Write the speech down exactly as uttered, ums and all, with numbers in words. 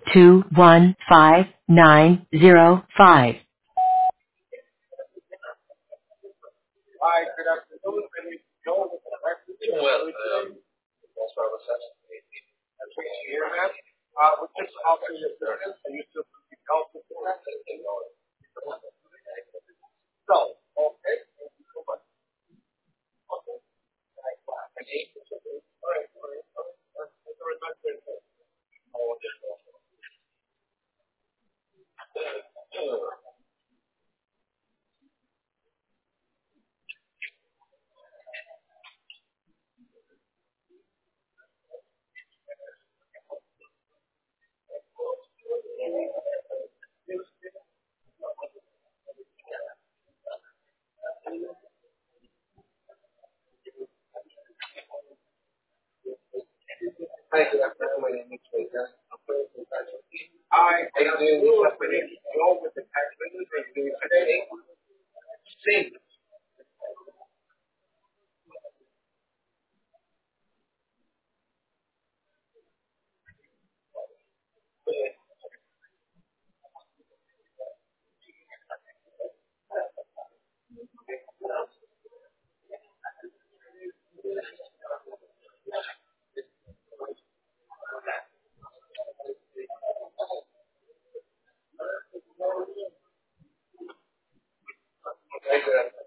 two one five nine zero five. Hi, good afternoon. My name is Joe with the Marketing. Well, um, that's why I was asking. That's what you hear, man. Uh, we just offer your service and you still be help with the rest of it. So, okay. Thank you so much. Okay. My name is Joe. All right. All right. All right. Thank you very much. Oh, hi, good afternoon. My name is Joe. I'm calling from Casualty. Hi, how you doing? My name is Joe with the Tax Business. How you doing today? Sing. Hi, good afternoon.